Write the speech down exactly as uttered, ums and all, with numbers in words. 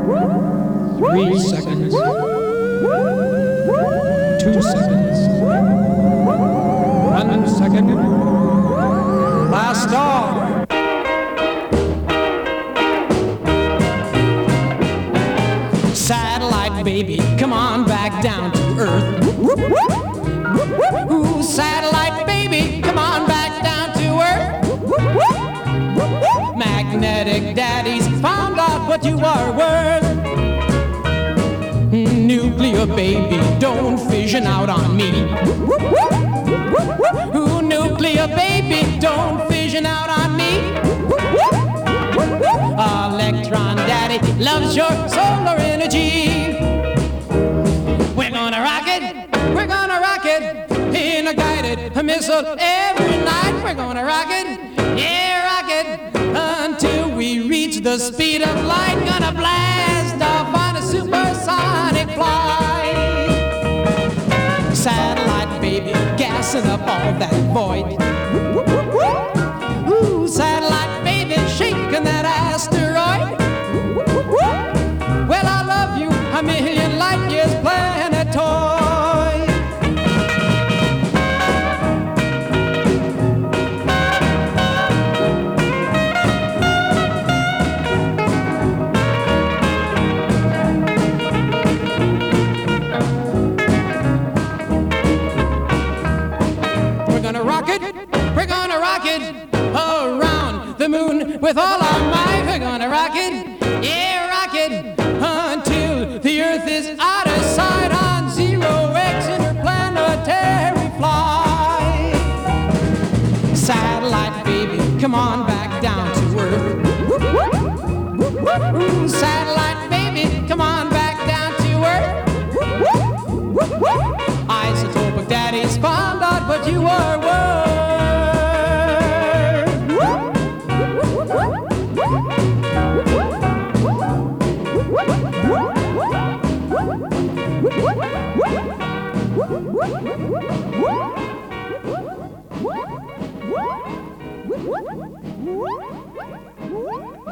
Three seconds. Two seconds. One second. Blast off. Satellite baby, come on back down to earth. Ooh, satellite baby, come on back down to earth. Magnetic daddies found out what you are worth. Nuclear baby, don't fission out on me. Ooh, nuclear baby, don't fission out on me. Electron daddy loves your solar energy. We're gonna rock it, we're gonna rock it in a guided missile every night. We're gonna rock it, yeah, rock it until we reach the speed of light. Gonna blast off on a supersonic flight. Satellite baby, gassing up all that void. Ooh, satellite baby, shaking that asteroid. Well, I love you a million light years, planetoid. We're gonna rock it, we're gonna rock it around the moon with all our might. We're gonna rock it, yeah, rock it until the earth is out of sight on zero X interplanetary flight. Satellite baby, come on back down to earth. Ooh, satellite baby, come on back down to earth. Isotopic daddies found out what you are worth. What?